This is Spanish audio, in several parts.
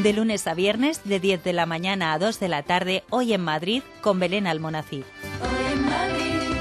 De lunes a viernes, de 10 de la mañana a 2 de la tarde, hoy en Madrid, con Belén Almonacid. Hoy en Madrid.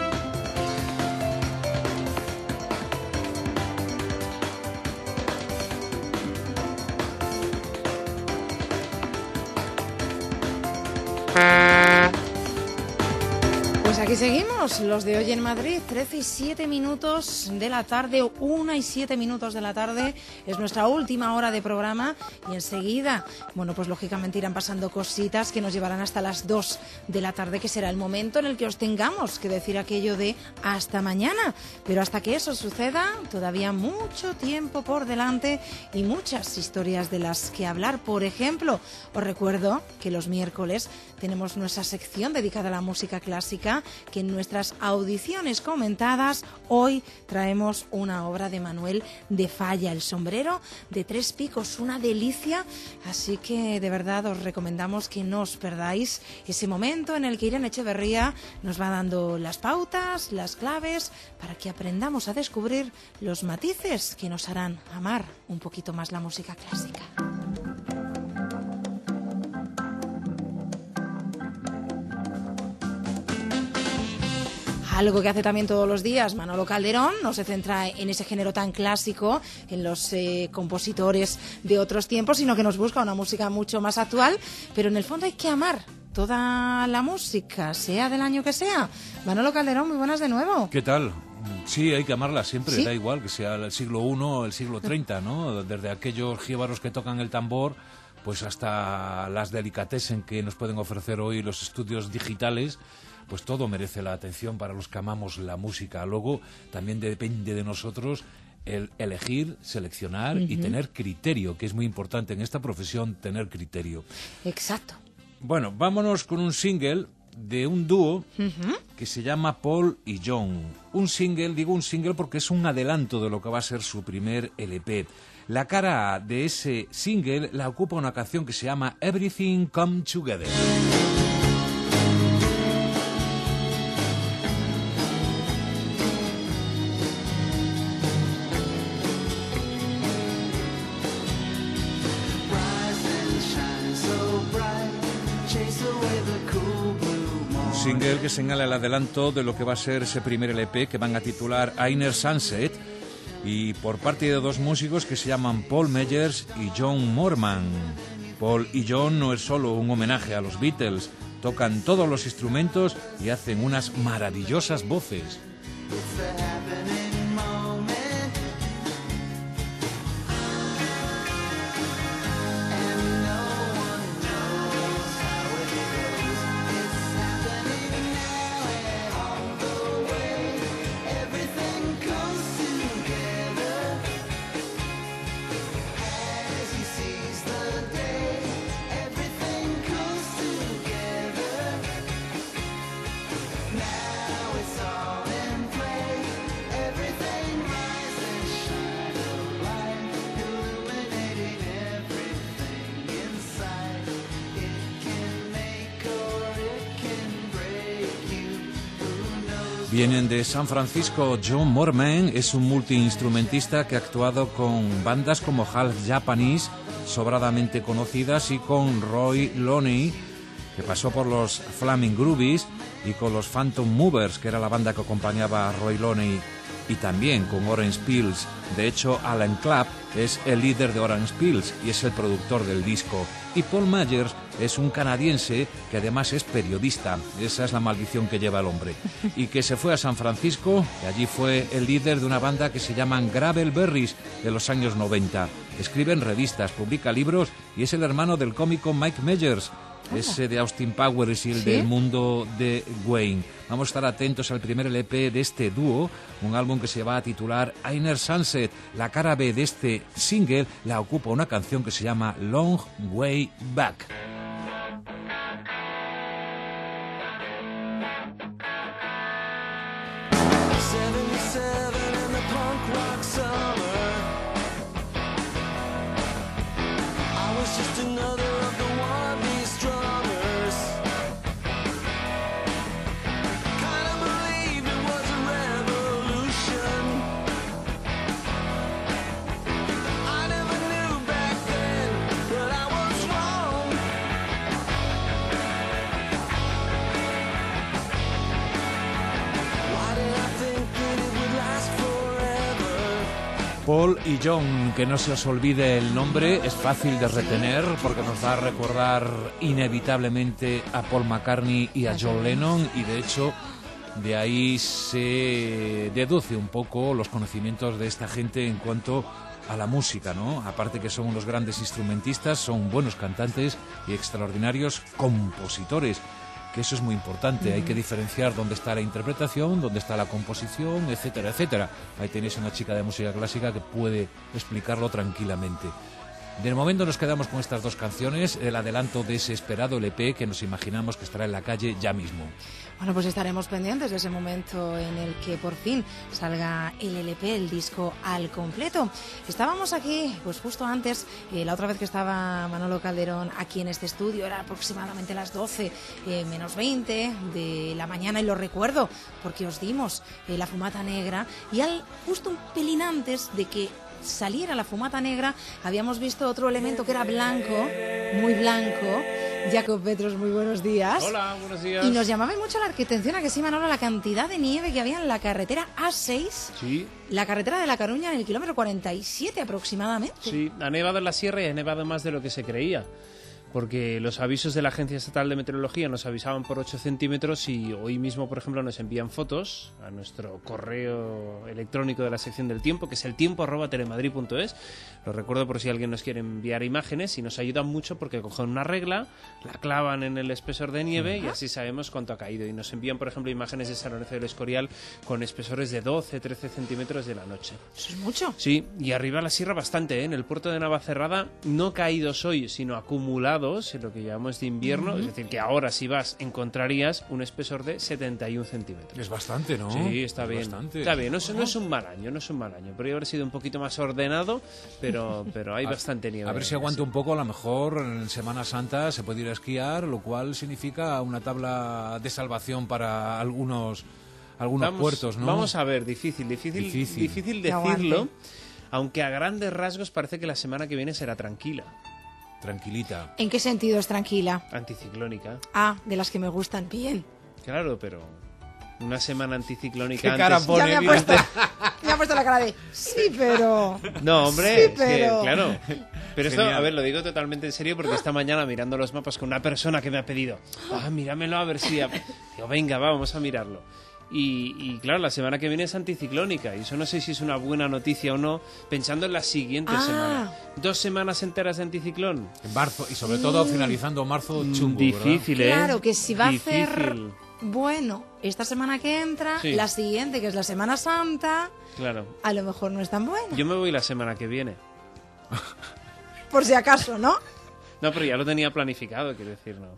Pues aquí seguimos, los de hoy en Madrid, 13 y 7 minutos de la tarde, 1 y 7 minutos de la tarde, es nuestra última hora de programa y enseguida, bueno, pues lógicamente irán pasando cositas que nos llevarán hasta las 2 de la tarde, que será el momento en el que os tengamos que decir aquello de hasta mañana, pero hasta que eso suceda, todavía mucho tiempo por delante y muchas historias de las que hablar. Por ejemplo, os recuerdo que los miércoles tenemos nuestra sección dedicada a la música clásica, que en nuestras audiciones comentadas hoy traemos una obra de Manuel de Falla, El sombrero de tres picos, una delicia, así que de verdad os recomendamos que no os perdáis ese momento en el que Irene Echeverría nos va dando las pautas, las claves, para que aprendamos a descubrir los matices que nos harán amar un poquito más la música clásica. Algo que hace también todos los días Manolo Calderón, no se centra en ese género tan clásico, en los compositores de otros tiempos, sino que nos busca una música mucho más actual, pero en el fondo hay que amar toda la música, sea del año que sea. Manolo Calderón, muy buenas de nuevo. ¿Qué tal? Sí, hay que amarla siempre, ¿Sí? Da igual que sea el siglo I o el siglo 30, ¿no? Desde aquellos jíbaros que tocan el tambor, pues hasta las delicatessen que nos pueden ofrecer hoy los estudios digitales, pues todo merece la atención para los que amamos la música. Luego también depende de nosotros el elegir, seleccionar y tener criterio, que es muy importante en esta profesión, tener criterio. Exacto. Bueno, vámonos con un single de un dúo que se llama Paul y John. Un single, digo un single porque es un adelanto de lo que va a ser su primer LP. La cara A de ese single la ocupa una canción que se llama Everything Come Together. Single que señala el adelanto de lo que va a ser ese primer LP que van a titular Einer Sunset, y por parte de dos músicos que se llaman Paul Meyers y John Moorman. Paul y John no es solo un homenaje a los Beatles, tocan todos los instrumentos y hacen unas maravillosas voces. Vienen de San Francisco. John Moorman es un multiinstrumentista que ha actuado con bandas como Half Japanese, sobradamente conocidas, y con Roy Loney, que pasó por los Flaming Groovies, y con los Phantom Movers, que era la banda que acompañaba a Roy Loney, y también con Orange Pills. De hecho, Alan Clapp es el líder de Orange Pills y es el productor del disco. Y Paul Meyers es un canadiense que además es periodista. Esa es la maldición que lleva el hombre. Y que se fue a San Francisco, y allí fue el líder de una banda que se llaman Gravelberries, de los años 90. Escribe en revistas, publica libros y es el hermano del cómico Mike Meyers, ese de Austin Powers y el del mundo de Wayne. Vamos a estar atentos al primer LP de este dúo, un álbum que se va a titular Einer Sunset. La cara B de este single la ocupa una canción que se llama Long Way Back. I never knew back then, but I was Paul y John, que no se os olvide el nombre, es fácil de retener porque nos va a recordar inevitablemente a Paul McCartney y a John Lennon, y de hecho de ahí se deduce un poco los conocimientos de esta gente en cuanto a la música, ¿no? Aparte que son unos grandes instrumentistas, son buenos cantantes y extraordinarios compositores, que eso es muy importante. Hay que diferenciar dónde está la interpretación, dónde está la composición, etcétera, etcétera. Ahí tenéis una chica de música clásica que puede explicarlo tranquilamente. De momento nos quedamos con estas dos canciones, el adelanto de ese esperado LP que nos imaginamos que estará en la calle ya mismo. Bueno, pues estaremos pendientes de ese momento en el que por fin salga el LP, el disco al completo. Estábamos aquí, pues justo antes, la otra vez que estaba Manolo Calderón aquí en este estudio, era aproximadamente las 12 menos 20 de la mañana, y lo recuerdo porque os dimos la fumata negra, y justo un pelín antes de que saliera la fumata negra habíamos visto otro elemento que era blanco, muy blanco. Jacob Petros, muy buenos días. Hola, buenos días. Y nos llamaba mucho la atención, a que sí, Manolo, la cantidad de nieve que había en la carretera A6, Sí. la carretera de La Coruña, en el kilómetro 47 aproximadamente. Sí, ha nevado en la sierra y ha nevado más de lo que se creía, porque los avisos de la Agencia Estatal de Meteorología nos avisaban por 8 centímetros, y hoy mismo, por ejemplo, nos envían fotos a nuestro correo electrónico de la sección del tiempo, que es eltiempo@telemadrid.es. Lo recuerdo por si alguien nos quiere enviar imágenes, y nos ayudan mucho porque cogen una regla, la clavan en el espesor de nieve y así sabemos cuánto ha caído. Y nos envían, por ejemplo, imágenes de San Lorenzo del Escorial con espesores de 12, 13 centímetros de la noche. Eso es mucho. Sí, y arriba la sierra bastante, ¿eh? En el puerto de Navacerrada, no caídos hoy, sino acumulados en lo que llamamos de invierno, es decir, que ahora si vas encontrarías un espesor de 71 centímetros. Es bastante, ¿no? Sí, está Es bien. bastante. Está bien, no es un mal año, podría haber sido un poquito más ordenado, pero hay bastante nieve. A ver si aguanta un poco, a lo mejor en Semana Santa se puede ir a esquiar, lo cual significa una tabla de salvación para algunos puertos, ¿no? Vamos a ver, difícil decirlo, aunque a grandes rasgos parece que la semana que viene será tranquila. Tranquilita. ¿En qué sentido es tranquila? Anticiclónica. Ah, de las que me gustan. Bien. Claro, pero una semana anticiclónica ¿Qué antes... cara pone? Ya me ha puesto la cara de... Sí, pero... No, hombre, Sí, es que, pero... claro. Pero esto, Genial. a ver, lo digo totalmente en serio, porque esta mañana mirando los mapas con una persona que me ha pedido, míramelo a ver si... Digo, venga, vamos a mirarlo. Y claro, la semana que viene es anticiclónica, y eso no sé si es una buena noticia o no, pensando en la siguiente semana. 2 semanas enteras de anticiclón. En marzo, y sobre todo finalizando marzo chungo, Difícil, ¿eh? Claro, que si va a Difícil. hacer bueno esta semana que entra, Sí. la siguiente, que es la Semana Santa, Claro. a lo mejor no es tan bueno. Yo me voy la semana que viene. Por si acaso, ¿no? No, pero ya lo tenía planificado, quiero decir, no.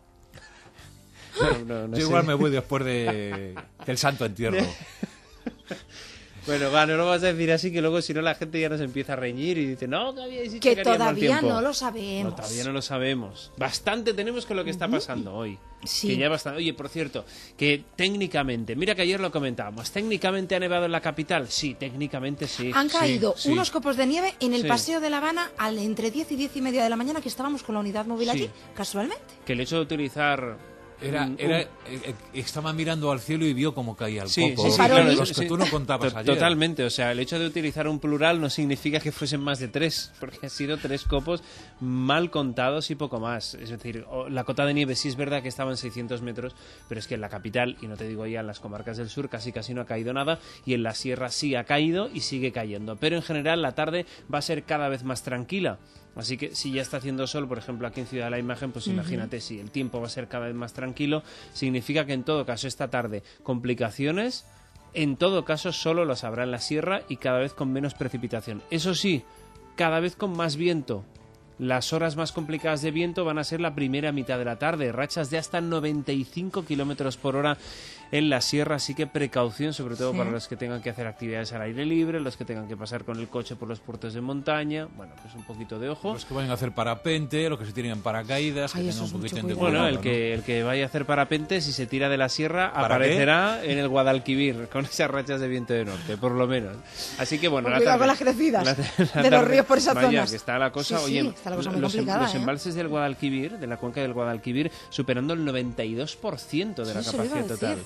No Yo sé. igual me voy después del Santo Entierro. Bueno, va, no lo vas a decir así, que luego si no la gente ya nos empieza a reñir y dice, no, que habíais dicho Que que haría mal todavía tiempo. no lo sabemos. No, todavía no lo sabemos. Bastante tenemos con lo que está pasando hoy. Sí. Que ya bastante. Oye, por cierto, que técnicamente, mira que ayer lo comentábamos, ¿técnicamente ha nevado en la capital? Sí, técnicamente sí. Han caído sí. unos copos de nieve en el Sí. Paseo de La Habana entre 10 y 10 y media de la mañana, que estábamos con la unidad móvil Sí. allí, casualmente. Que el hecho de utilizar... Estaba mirando al cielo y vio cómo caía el Sí, copo. sí, claro, los que sí. tú no contabas ayer. Totalmente, o sea, el hecho de utilizar un plural no significa que fuesen más de 3, porque han sido 3 copos mal contados y poco más. Es decir, la cota de nieve sí es verdad que estaba en 600 metros, pero es que en la capital, y no te digo ya en las comarcas del sur, casi no ha caído nada, y en la sierra sí ha caído y sigue cayendo. Pero en general la tarde va a ser cada vez más tranquila. Así que si ya está haciendo sol, por ejemplo, aquí en Ciudad de la Imagen, pues imagínate, si el tiempo va a ser cada vez más tranquilo, significa que en todo caso esta tarde complicaciones, en todo caso solo las habrá en la sierra y cada vez con menos precipitación. Eso sí, cada vez con más viento. Las horas más complicadas de viento van a ser la primera mitad de la tarde, rachas de hasta 95 kilómetros por hora en la sierra, así que precaución, sobre todo para los que tengan que hacer actividades al aire libre, los que tengan que pasar con el coche por los puertos de montaña. Bueno, pues un poquito de ojo. Los que vayan a hacer parapente, los que se tiren en paracaídas, Ay, que eso tengan es un poquito mucho de cuidado. Bueno, cuidado, el que vaya a hacer parapente, si se tira de la sierra, ¿Para aparecerá en el Guadalquivir, con esas rachas de viento de norte, por lo menos. Así que bueno, Con la cuidado tarde, con las crecidas la de los tarde- ríos por esas vaya, zonas. que está la cosa, Sí, oye, sí, está la cosa muy los complicada, los ¿eh? embalses del Guadalquivir, de la cuenca del Guadalquivir, superando el 92% de la Sí, se lo iba capacidad a decir. total.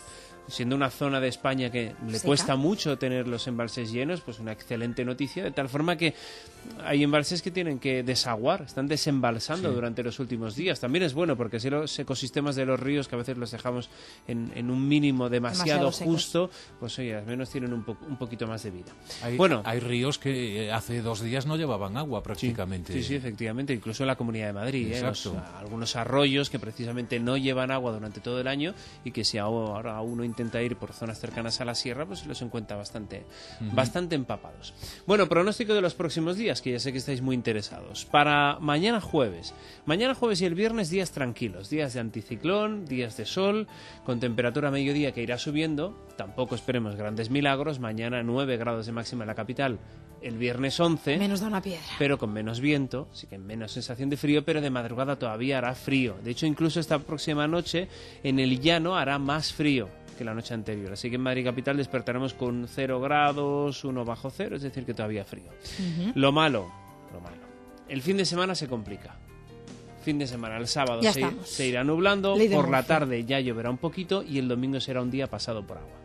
siendo una zona de España que le Seca. cuesta mucho tener los embalses llenos, pues una excelente noticia, de tal forma que hay embalses que tienen que desaguar, están desembalsando durante los últimos días. También es bueno, porque si los ecosistemas de los ríos, que a veces los dejamos en un mínimo demasiado secos. justo, pues oye, al menos tienen un poquito más de vida. Hay ríos que hace 2 días no llevaban agua prácticamente. Sí, efectivamente, incluso en la Comunidad de Madrid. Exacto. Algunos arroyos que precisamente no llevan agua durante todo el año y que si ahora uno intenta ir por zonas cercanas a la sierra, pues los encuentra bastante empapados. Bueno, pronóstico de los próximos días, que ya sé que estáis muy interesados. Para mañana jueves y el viernes, días tranquilos, días de anticiclón, días de sol, con temperatura a mediodía que irá subiendo. Tampoco esperemos grandes milagros. Mañana 9 grados de máxima en la capital, el viernes 11, Menos da una piedra. pero con menos viento, sí que menos sensación de frío, pero de madrugada todavía hará frío. De hecho, incluso esta próxima noche en el llano hará más frío que la noche anterior. Así que en Madrid capital despertaremos con 0 grados, 1 bajo cero, es decir, que todavía frío. Lo malo, el fin de semana se complica. Fin de semana, el sábado Ya se irá nublando, Ley de por la Murphy. tarde ya lloverá un poquito y el domingo será un día pasado por agua.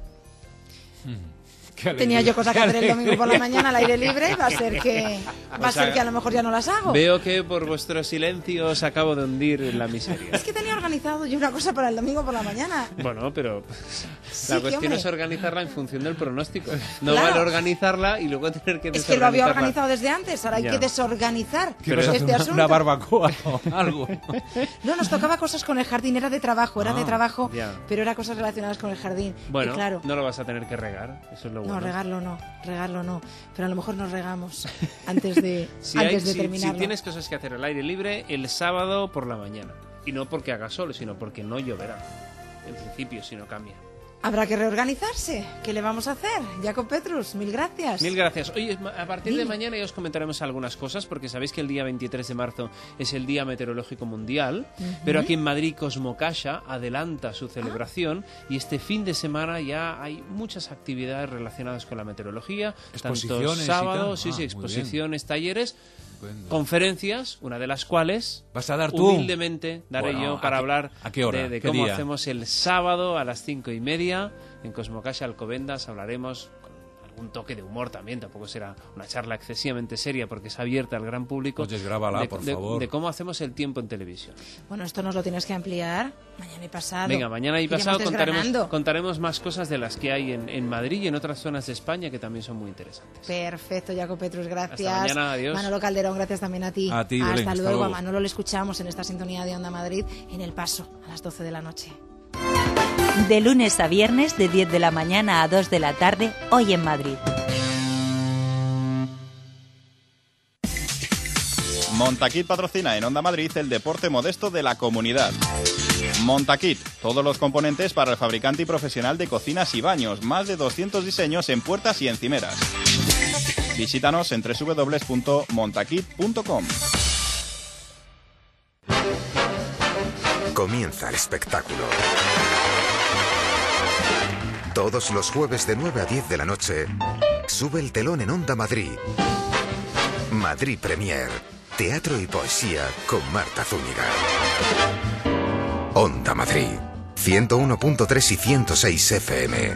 Tenía yo cosas que hacer el domingo por la mañana al aire libre, va a ser que a lo mejor ya no las hago. Veo que por vuestro silencio os acabo de hundir en la miseria. Es que tenía organizado yo una cosa para el domingo por la mañana. Bueno, pero Sí, la que, cuestión hombre. es organizarla en función del pronóstico. No Claro. vale organizarla y luego tener que Es que lo había desorganizarla. organizado desde antes, ahora hay Ya. que desorganizar ¿Quieres hacer este asunto. una barbacoa o algo? No, nos tocaba cosas con el jardín, era de trabajo, ya. pero era cosas relacionadas con el jardín. Bueno, y claro, no lo vas a tener que regar, eso es lo bueno. no, regarlo no, pero a lo mejor nos regamos antes de, Si terminarlo. tienes cosas que hacer al aire libre, el sábado por la mañana. Y no porque haga sol, sino porque no lloverá. En principio, si no cambia. Habrá que reorganizarse. ¿Qué le vamos a hacer? Jacob Petrus, mil gracias. Mil gracias. Oye, a partir de Dime. mañana ya os comentaremos algunas cosas, porque sabéis que el día 23 de marzo es el Día Meteorológico Mundial, pero aquí en Madrid Cosmocaixa adelanta su celebración y este fin de semana ya hay muchas actividades relacionadas con la meteorología. Exposiciones Tanto y sábados, tal. sí, Muy exposiciones, talleres, Estupendo. conferencias, una de las cuales ¿Vas a dar tú? humildemente daré Bueno, yo para ¿a qué- hablar a qué hora? de ¿Qué cómo día? hacemos el sábado a las 5:30 en Cosmocaixa Alcobendas. Hablaremos con algún toque de humor también, tampoco será una charla excesivamente seria porque es abierta al gran público. Oye, grábala, por favor. De cómo hacemos el tiempo en televisión. Bueno, esto nos lo tienes que ampliar mañana y pasado. Venga, mañana y Iremos pasado desgranando. contaremos más cosas de las que hay en Madrid y en otras zonas de España que también son muy interesantes. Perfecto, Jacob Petrus, gracias. Hasta mañana, adiós. Manolo Calderón, gracias también a ti. A ti, Belén, hasta hasta luego. luego. A Manolo le escuchamos en esta sintonía de Onda Madrid en El Paso, a las 12 de la noche. De lunes a viernes, de 10 de la mañana a 2 de la tarde, hoy en Madrid. Montaquit patrocina en Onda Madrid el deporte modesto de la comunidad. Montaquit, todos los componentes para el fabricante y profesional de cocinas y baños, más de 200 diseños en puertas y encimeras. Visítanos en www.montaquit.com. Comienza el espectáculo. Todos los jueves de 9 a 10 de la noche, sube el telón en Onda Madrid. Madrid Premier, teatro y poesía con Marta Zúñiga. Onda Madrid, 101.3 y 106 FM.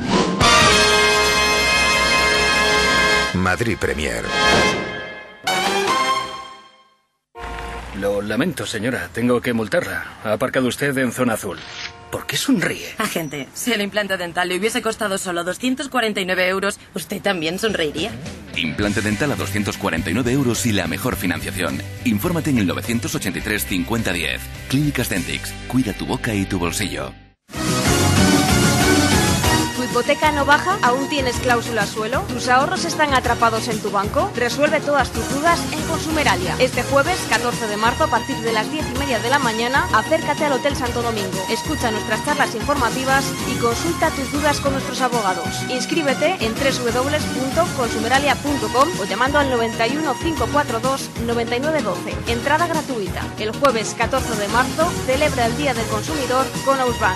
Madrid Premier. Lo lamento, señora. Tengo que multarla. Ha aparcado usted en zona azul. ¿Por qué sonríe? Agente, si el implante dental le hubiese costado solo 249 euros, ¿usted también sonreiría? Implante dental a 249 euros y la mejor financiación. Infórmate en el 983 5010. Clínicas Dentix. Cuida tu boca y tu bolsillo. ¿Tu hipoteca no baja? ¿Aún tienes cláusula suelo? ¿Tus ahorros están atrapados en tu banco? Resuelve todas tus dudas en Consumeralia. Este jueves, 14 de marzo, a partir de las 10:30 de la mañana, acércate al Hotel Santo Domingo. Escucha nuestras charlas informativas y consulta tus dudas con nuestros abogados. Inscríbete en www.consumeralia.com o llamando al 91 542 9912. Entrada gratuita. El jueves 14 de marzo, celebra el Día del Consumidor con Ausbank.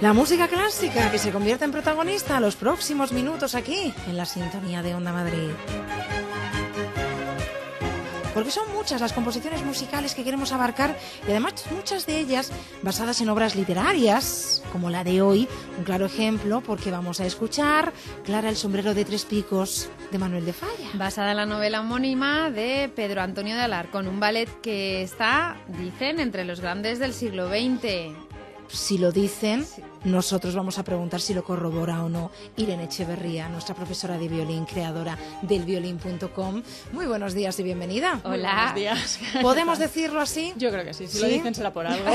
La música clásica que se convierte en protagonista los próximos minutos aquí, en la sintonía de Onda Madrid. Porque son muchas las composiciones musicales que queremos abarcar y además muchas de ellas basadas en obras literarias, como la de hoy, un claro ejemplo porque vamos a escuchar Clara el sombrero de tres picos de Manuel de Falla. Basada en la novela homónima de Pedro Antonio de Alarcón, un ballet que está, dicen, entre los grandes del siglo XX. Si lo dicen, nosotros vamos a preguntar si lo corrobora o no Irene Echeverría, nuestra profesora de violín, creadora del violín.com. Muy buenos días y bienvenida. Hola. Buenos días. ¿Podemos decirlo así? Yo creo que sí. Si lo dicen será por algo.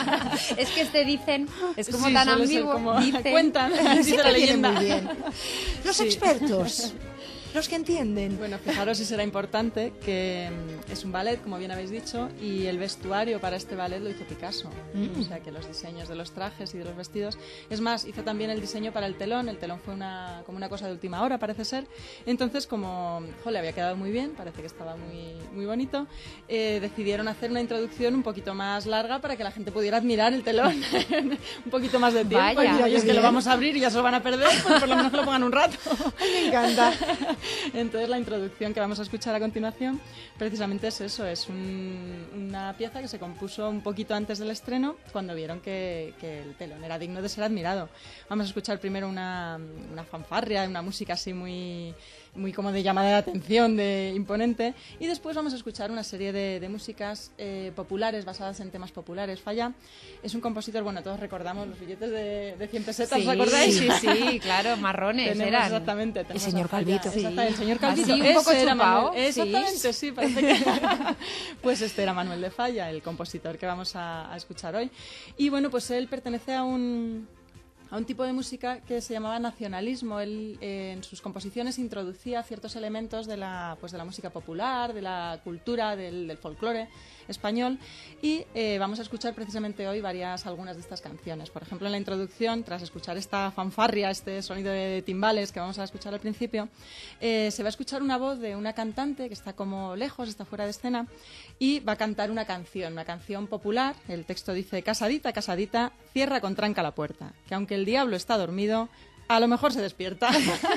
Es que dicen, es como sí, tan suele ambiguo. ser como Dicen. cuentan, dice la leyenda. Muy bien. Los expertos. Los que entienden. Bueno, fijaros si será importante que es un ballet, como bien habéis dicho, y el vestuario para este ballet lo hizo Picasso. O sea que los diseños de los trajes y de los vestidos. Es más, hizo también el diseño para el telón. El telón fue como una cosa de última hora, parece ser. Entonces, como le había quedado muy bien, parece que estaba muy, muy bonito, decidieron hacer una introducción un poquito más larga para que la gente pudiera admirar el telón un poquito más de tiempo. Vaya, y es que lo vamos a abrir y ya se lo van a perder, pues por lo menos que lo pongan un rato. Ay, me encanta. Entonces la introducción que vamos a escuchar a continuación precisamente es eso, es una pieza que se compuso un poquito antes del estreno cuando vieron que el telón era digno de ser admirado. Vamos a escuchar primero una fanfarria, una música así muy como de llamada de atención, de imponente, y después vamos a escuchar una serie de músicas populares, basadas en temas populares. Falla es un compositor, bueno, todos recordamos los billetes de 100 pesetas, ¿os acordáis? Sí, claro, marrones eran. Exactamente. El señor Calvito. El señor Calvito. Así, un poco Ese era chupao. Manuel. Exactamente, sí, parece que... Pues este era Manuel de Falla, el compositor que vamos a escuchar hoy. Y bueno, pues él pertenece a un tipo de música que se llamaba nacionalismo. Él en sus composiciones introducía ciertos elementos de la música popular, de la cultura, del folclore español, y vamos a escuchar precisamente hoy algunas de estas canciones. Por ejemplo, en la introducción, tras escuchar esta fanfarria, este sonido de timbales que vamos a escuchar al principio, se va a escuchar una voz de una cantante que está como lejos, está fuera de escena, y va a cantar una canción popular. El texto dice: casadita, casadita, cierra con tranca la puerta, que aunque el diablo está dormido, a lo mejor se despierta.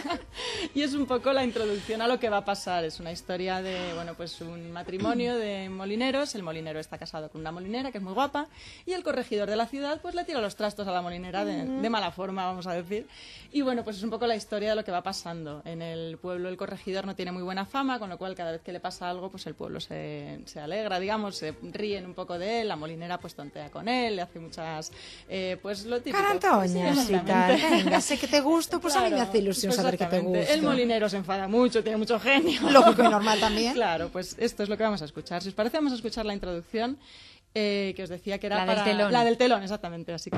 Y es un poco la introducción a lo que va a pasar. Es una historia de, bueno, pues un matrimonio de molineros. El molinero está casado con una molinera que es muy guapa, y el corregidor de la ciudad pues le tira los trastos a la molinera de mala forma, vamos a decir. Y bueno, pues es un poco la historia de lo que va pasando. En el pueblo el corregidor no tiene muy buena fama, con lo cual cada vez que le pasa algo, pues el pueblo se alegra, digamos, se ríen un poco de él. La molinera pues tontea con él, le hace muchas, pues lo típico. Carantoñas y tal. Venga, sé que te gusto, pues claro, a mí me hace ilusión saber que te gusta. El molinero se enfada mucho, tiene mucho genio. Lógico y normal también. Claro, pues esto es lo que vamos a escuchar. Si os parece, vamos a escuchar la introducción que os decía que era del telón. La del telón, exactamente. Así que...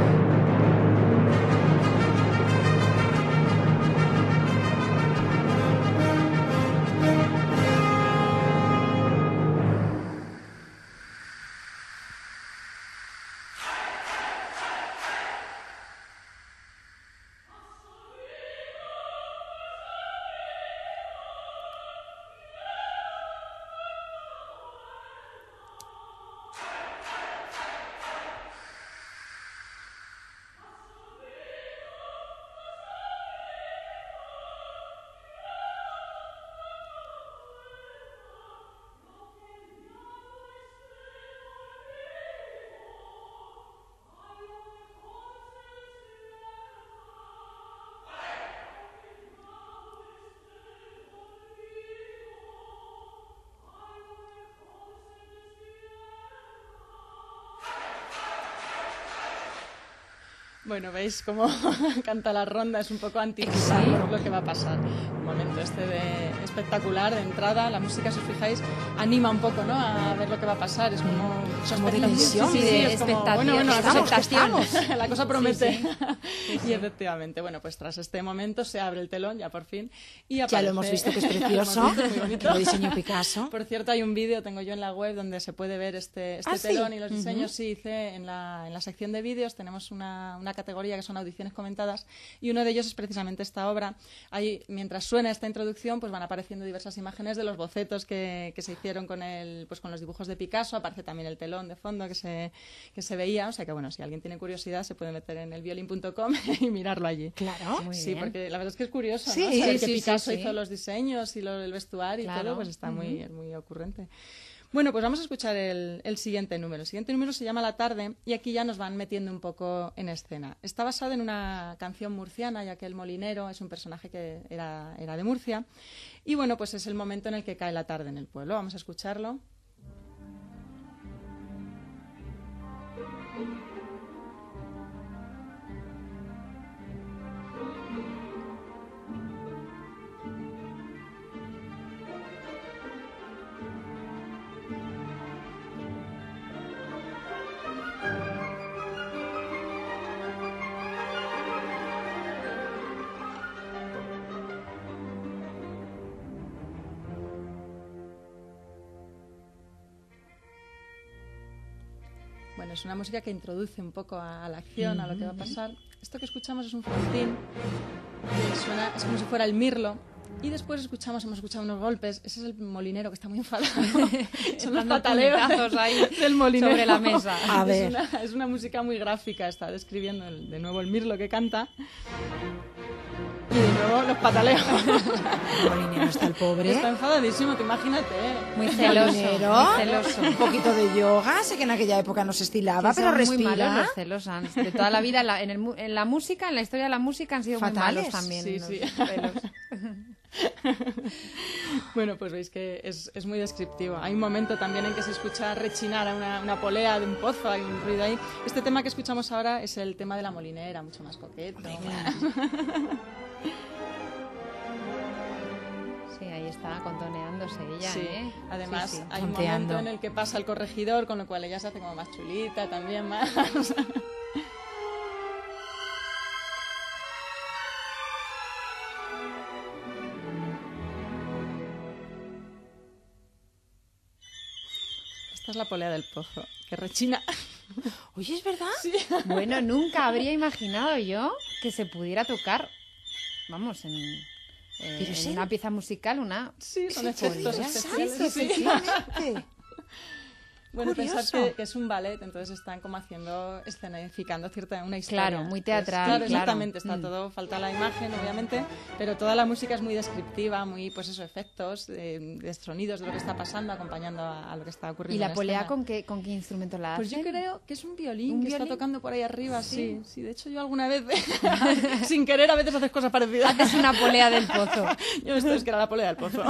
Bueno, veis cómo canta la ronda, es un poco anticipar lo que va a pasar. Un momento espectacular de entrada, la música, si os fijáis, anima un poco, ¿no?, a ver lo que va a pasar. Es como de tensión, es como, bueno, la cosa promete. Sí. Y efectivamente, bueno, pues tras este momento se abre el telón, ya por fin, y aparece... Ya lo hemos visto, que es precioso, que lo diseñó Picasso. Por cierto, hay un vídeo, tengo yo en la web, donde se puede ver este telón y los diseños. Sí, hice en la sección de vídeos, tenemos una categoría que son audiciones comentadas, y uno de ellos es precisamente esta obra. Ahí, mientras suena esta introducción, pues van apareciendo diversas imágenes de los bocetos que se hicieron con los dibujos de Picasso. Aparece también el telón de fondo que se veía, o sea que bueno, si alguien tiene curiosidad se puede meter en elviolin.com y mirarlo allí. Claro. Muy bien. Porque la verdad es que es curioso, sí, ¿no? Saber que Picasso hizo los diseños y el vestuario y todo, pues está muy ocurrente. Bueno, pues vamos a escuchar el siguiente número. El siguiente número se llama La tarde y aquí ya nos van metiendo un poco en escena. Está basado en una canción murciana, ya que el molinero es un personaje que era de Murcia. Y bueno, pues es el momento en el que cae la tarde en el pueblo. Vamos a escucharlo. Bueno, es una música que introduce un poco a la acción, a lo que va a pasar. Esto que escuchamos es un frontón, que suena, es como si fuera el mirlo. Y después hemos escuchado unos golpes. Ese es el molinero que está muy enfadado. Son los pataleos ahí del molinero sobre la mesa. A ver. Es una música muy gráfica. Está describiendo de nuevo el mirlo que canta. Y de nuevo los pataleos. El molinero está el pobre. Está enfadadísimo, te imagínate. Muy celoso, Molinero, muy celoso. un poquito de yoga, sé que en aquella época no se estilaba, pero son respira. muy malos los celos. De toda la vida, en la música, en la historia de la música han sido Fatales. muy malos también. Sí, los sí. celos. Bueno, pues veis que es muy descriptivo. Hay un momento también en que se escucha rechinar a una polea de un pozo, hay un ruido ahí. Este tema que escuchamos ahora es el tema de la molinera, mucho más coqueto. Sí, ahí está contoneándose ella, Sí. ¿eh? Además, Sí, sí. hay un momento en el que pasa el corregidor, con lo cual ella se hace como más chulita, también más... Esta es la polea del pozo, que rechina. Oye, ¿es verdad? Sí. Bueno, nunca habría imaginado yo que se pudiera tocar, vamos, en una pieza musical, Sí, son Sí, efectos podría especiales. ser, Sí. efectivamente. Bueno, Curioso. pensad que es un ballet, entonces están como escenificando una historia. Claro, muy teatral, Claro, claro. exactamente, está todo, falta la imagen, obviamente, pero toda la música es muy descriptiva, muy, pues eso, efectos, de sonidos de lo que está pasando, acompañando a lo que está ocurriendo. ¿Y la en polea escena. con qué instrumento la Pues hacen? yo creo que es un violín ¿Un que violín? está tocando por ahí arriba, sí. De hecho, yo alguna vez, sin querer, a veces haces cosas parecidas. Haces una polea del pozo. Yo esto es que era la polea del pozo.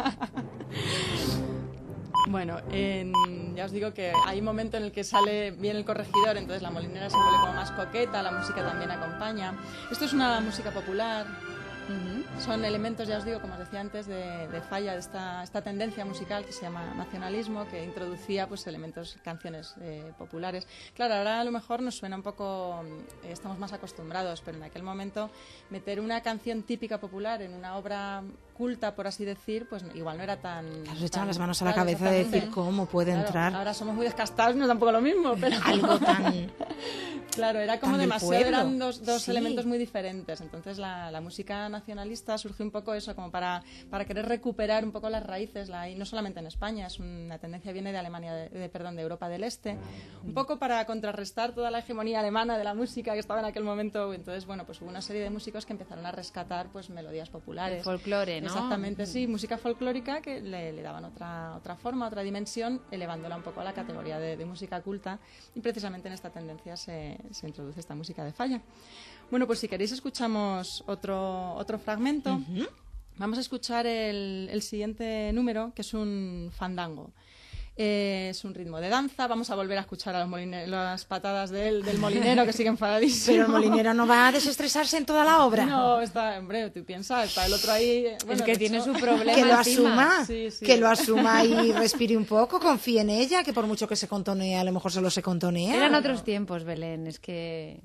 Bueno, ya os digo que hay un momento en el que sale bien el corregidor, entonces la molinera se vuelve como más coqueta, la música también acompaña. Esto es una música popular. Son elementos, ya os digo, como os decía antes, de Falla, de esta tendencia musical que se llama nacionalismo, que introducía pues elementos, canciones populares. Claro, ahora a lo mejor nos suena un poco, estamos más acostumbrados, pero en aquel momento meter una canción típica popular en una obra culta, por así decir, pues igual no era tan... Claro, se echaban las manos a la cabeza de decir cómo puede entrar. Ahora somos muy descastados, no es tampoco lo mismo, pero... Algo tan... Claro, era como tan del demasiado, pueblo. eran dos Sí. elementos muy diferentes. Entonces la música nacionalista surgió un poco eso, como para querer recuperar un poco las raíces, y no solamente en España, es una tendencia viene de Alemania, de Europa del Este, un poco para contrarrestar toda la hegemonía alemana de la música que estaba en aquel momento. Entonces, bueno, pues hubo una serie de músicos que empezaron a rescatar pues melodías populares. El folclore, ¿no? Exactamente, sí, música folclórica que le daban otra forma, otra dimensión, elevándola un poco a la categoría de música culta, y precisamente en esta tendencia se introduce esta música de Falla. Bueno, pues si queréis escuchamos otro fragmento. Vamos a escuchar el siguiente número, que es un fandango. Es un ritmo de danza. Vamos a volver a escuchar a las patadas del molinero, que sigue enfadadísimo. Pero el molinero no va a desestresarse en toda la obra. No, está, hombre, tú piensas, está el otro ahí... Bueno, es que de tiene hecho, su problema Que lo encima. asuma, Sí, sí. que lo asuma y respire un poco, confíe en ella, que por mucho que se contonee, a lo mejor solo se contonea. Eran otros tiempos, Belén, es que...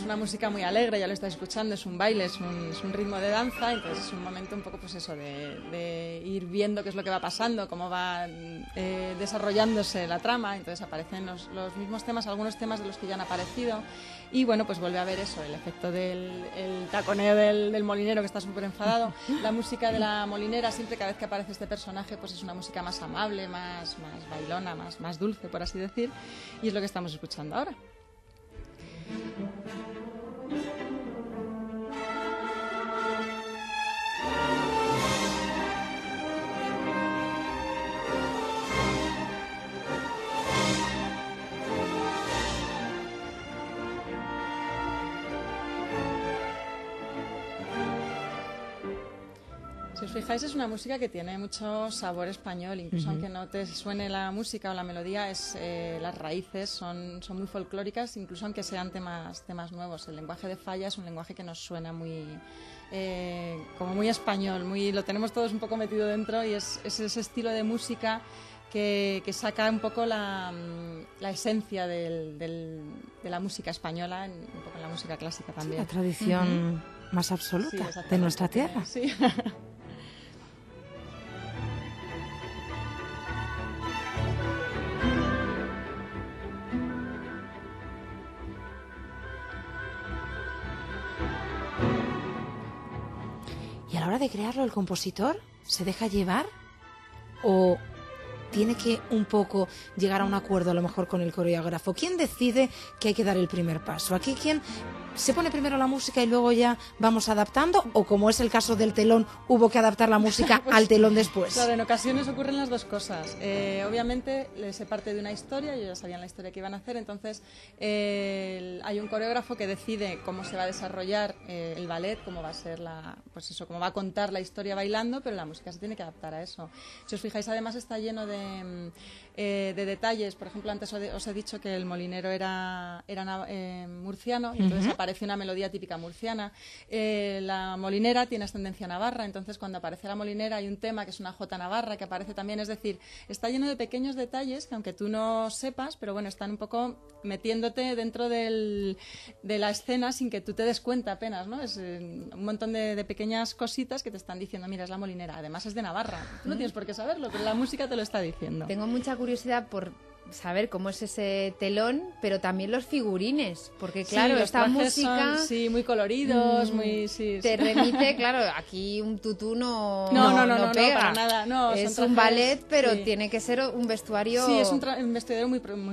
una música muy alegre, ya lo estáis escuchando, es un baile, es un ritmo de danza, entonces es un momento un poco pues eso, de ir viendo qué es lo que va pasando, cómo va desarrollándose la trama, entonces aparecen los mismos temas, algunos temas de los que ya han aparecido, y bueno, pues vuelve a ver eso, el efecto del taconeo del molinero que está súper enfadado. La música de la molinera, siempre cada vez que aparece este personaje, pues es una música más amable, más bailona, más dulce, por así decir, y es lo que estamos escuchando ahora. Si os fijáis, es una música que tiene mucho sabor español, incluso aunque no te suene la música o la melodía, las raíces son muy folclóricas, incluso aunque sean temas nuevos. El lenguaje de Falla es un lenguaje que nos suena como muy español, lo tenemos todos un poco metido dentro, y es ese estilo de música que saca un poco la esencia de la música española, un poco en la música clásica también. Sí, la tradición más absoluta de nuestra tierra. Sí. ¿Y a la hora de crearlo el compositor se deja llevar o tiene que un poco llegar a un acuerdo a lo mejor con el coreógrafo? ¿Quién decide que hay que dar el primer paso? ¿Aquí quién se pone primero la música y luego ya vamos adaptando? ¿O como es el caso del telón, hubo que adaptar la música al telón después? Claro, en ocasiones ocurren las dos cosas. Obviamente se parte de una historia, ellos ya sabían la historia que iban a hacer, entonces hay un coreógrafo que decide cómo se va a desarrollar el ballet, cómo va a ser cómo va a contar la historia bailando, pero la música se tiene que adaptar a eso. Si os fijáis, además está lleno de detalles. Por ejemplo, antes os he dicho que el molinero era murciano, y entonces aparece una melodía típica murciana. La molinera tiene ascendencia navarra, entonces cuando aparece la molinera hay un tema que es una jota navarra que aparece también, es decir, está lleno de pequeños detalles que aunque tú no sepas, pero bueno, están un poco metiéndote dentro de la escena sin que tú te des cuenta apenas, ¿no? Es un montón de pequeñas cositas que te están diciendo, mira, es la molinera, además es de Navarra, tú no tienes por qué saberlo, pero la música te lo está diciendo. Tengo mucha curiosidad por saber cómo es ese telón, pero también los figurines, porque claro, esta música son, muy coloridos, te remite, claro, aquí un tutú no pega, para nada, no, es son un ballet, pero tiene que ser un vestuario. Sí, es un vestuario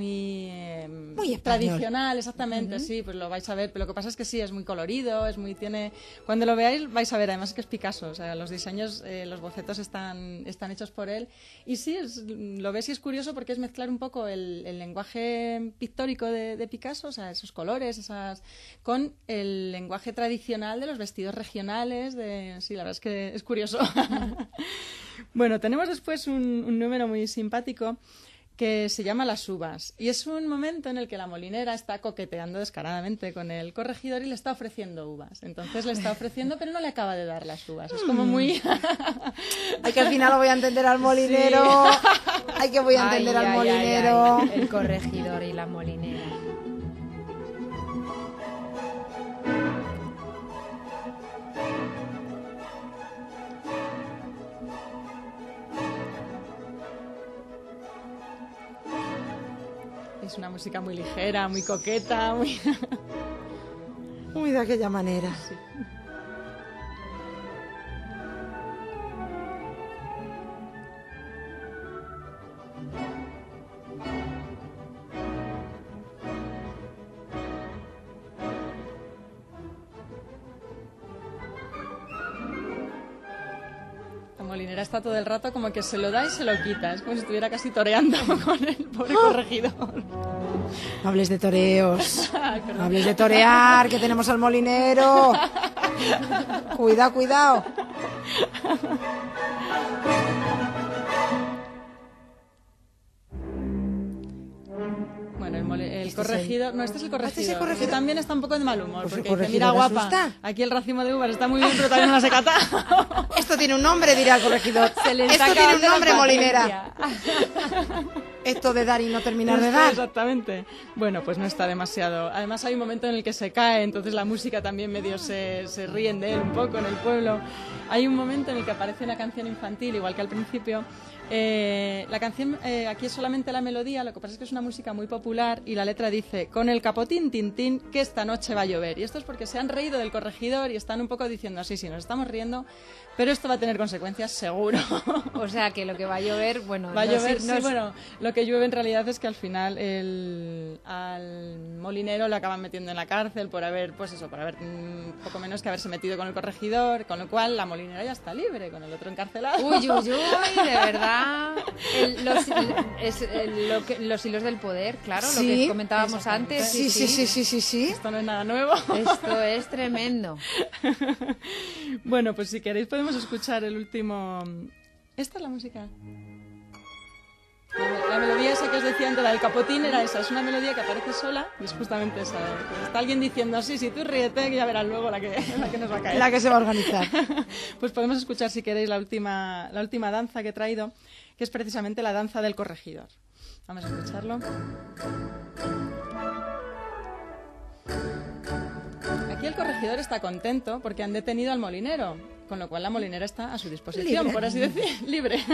muy tradicional, exactamente, sí, pues lo vais a ver, pero lo que pasa es que sí, es muy colorido, cuando lo veáis vais a ver, además es que es Picasso, o sea, los diseños, los bocetos están hechos por él, y sí, lo ves y es curioso porque es mezclar un poco el lenguaje pictórico de Picasso, o sea, esos colores, con el lenguaje tradicional de los vestidos regionales, sí, la verdad es que es curioso. Bueno, tenemos después un número muy simpático que se llama Las Uvas, y es un momento en el que la molinera está coqueteando descaradamente con el corregidor y le está ofreciendo uvas. Entonces le está ofreciendo, pero no le acaba de dar las uvas. Es como muy... Ay, que al final lo voy a entender al molinero. Sí. Ay, que voy a entender al molinero. Ay. El corregidor y la molinera. Es una música muy ligera, muy coqueta, muy de aquella manera. Sí. La molinera está todo el rato como que se lo da y se lo quita. Es como si estuviera casi toreando con el pobre corregidor. No hables de toreos. No hables de torear, que tenemos al molinero. Cuidado, cuidado. Bueno, el corregidor... No, este es el corregidor. Que también está un poco de mal humor. Pues porque dice, mira, guapa, aquí el racimo de uvas está muy bien, pero también no las he catado. Esto tiene un nombre, dirá el corregidor. Esto tiene un nombre, molinera. Esto de dar y no terminar de dar. Exactamente. Bueno, pues no está demasiado. Además hay un momento en el que se cae, entonces la música también medio se ríen de él un poco en el pueblo. Hay un momento en el que aparece una canción infantil, igual que al principio. La canción aquí es solamente la melodía, lo que pasa es que es una música muy popular y la letra dice: con el capotín tintín que esta noche va a llover. Y esto es porque se han reído del corregidor y están un poco diciendo: sí, nos estamos riendo, pero esto va a tener consecuencias seguro. O sea que lo que va a llover, bueno... Va a llover, sí, bueno, lo que llueve en realidad es que al final al molinero lo acaban metiendo en la cárcel por haber, pues eso, por haber poco menos que haberse metido con el corregidor, con lo cual la molinera ya está libre, con el otro encarcelado. Uy, de verdad. Los hilos del poder, claro, Sí, lo que comentábamos antes. Sí. Esto no es nada nuevo. Esto es tremendo. Bueno, pues si queréis podemos escuchar el último... Esta es la música. La melodía esa que os decía antes, la del capotín, era esa. Es una melodía que aparece sola y es justamente esa. Está alguien diciendo: sí, tú ríete, que ya verás luego la que nos va a caer. La que se va a organizar. Pues podemos escuchar, si queréis, la última danza que he traído, que es precisamente la danza del corregidor. Vamos a escucharlo. Aquí el corregidor está contento porque han detenido al molinero, con lo cual la molinera está a su disposición, Libre. por así decir, libre.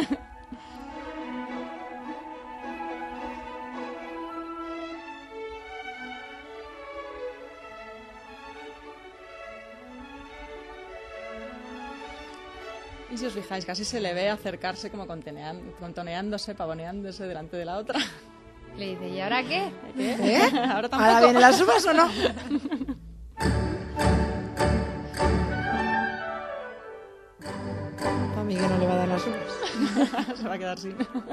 Y si os fijáis, casi se le ve acercarse como contoneándose, pavoneándose delante de la otra. Le dice: ¿y ahora qué? ¿Eh? Ahora tampoco. ¿Ahora vienen las uvas o no? A mí que no le va a dar las uvas. Se va a quedar sin.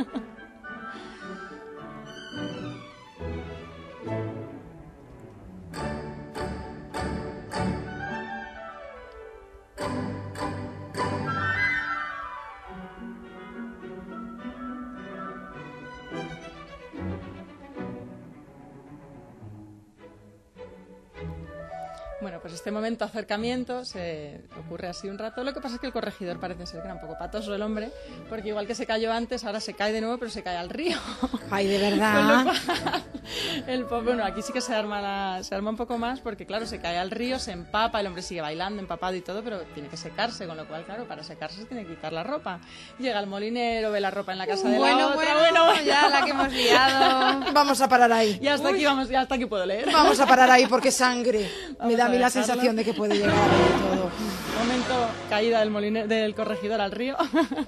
Bueno, pues este momento de acercamiento se ocurre así un rato. Lo que pasa es que el corregidor parece ser que era un poco patoso el hombre, porque igual que se cayó antes, ahora se cae de nuevo, pero se cae al río. Ay, de verdad. Con lo cual, bueno, aquí sí que se arma un poco más, porque claro, se cae al río, se empapa, el hombre sigue bailando, empapado y todo, pero tiene que secarse, con lo cual, claro, para secarse se tiene que quitar la ropa. Llega el molinero, ve la ropa en la casa de la otra. Bueno, ya la que hemos liado. Vamos a parar ahí. Y hasta aquí vamos, ya hasta aquí puedo leer. Vamos a parar ahí porque sangre. Me da a mí la dejarlo. sensación de que puede llegar a ver todo. Momento, caída del corregidor al río.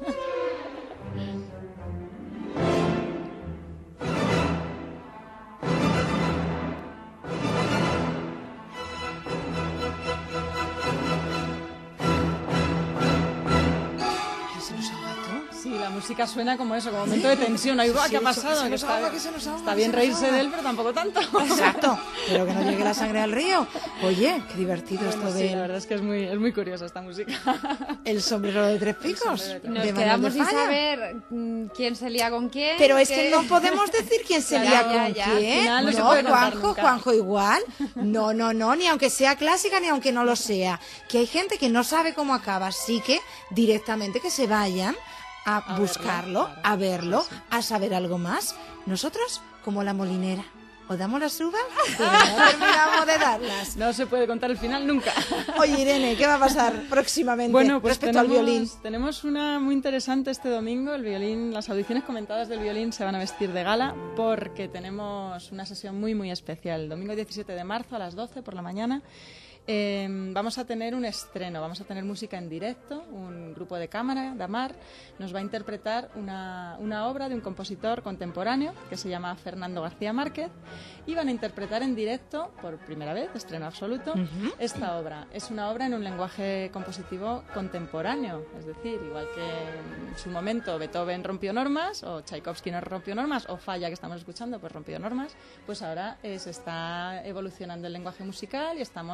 Sí, la música suena como eso, como momento de tensión. Ay, ¿qué ha pasado? Que se nos ahoga, Está bien reírse de él, pero tampoco tanto. Exacto, pero que no llegue la sangre al río. Oye, qué divertido Bueno, esto sí, de... la verdad es que es muy curiosa esta música. El sombrero de tres picos. Nos de Manuel quedamos de sin Falla. saber quién se lía con quién. Pero es que no podemos decir quién se lía con Al quién. final no se No, puede contar Juanjo, nunca. Juanjo igual. No, ni aunque sea clásica ni aunque no lo sea. Que hay gente que no sabe cómo acaba, así que directamente que se vayan a buscarlo, verlo, claro. a verlo, Sí. a saber algo más. Nosotros, como la molinera, o damos las uvas, pero no terminamos de darlas. No se puede contar el final nunca. Oye, Irene, ¿qué va a pasar próximamente Bueno, pues respecto al violín? Tenemos una muy interesante este domingo. El violín, las audiciones comentadas del violín se van a vestir de gala porque tenemos una sesión muy especial. El domingo 17 de marzo a las 12 por la mañana. Vamos a tener un estreno, vamos a tener música en directo, un grupo de cámara, Damar, nos va a interpretar una obra de un compositor contemporáneo que se llama Fernando García Márquez y van a interpretar en directo, por primera vez, estreno absoluto, esta obra. Es una obra en un lenguaje compositivo contemporáneo, es decir, igual que en su momento Beethoven rompió normas, o Tchaikovsky no rompió normas, o Falla, que estamos escuchando, pues rompió normas, pues ahora se está evolucionando el lenguaje musical y estamos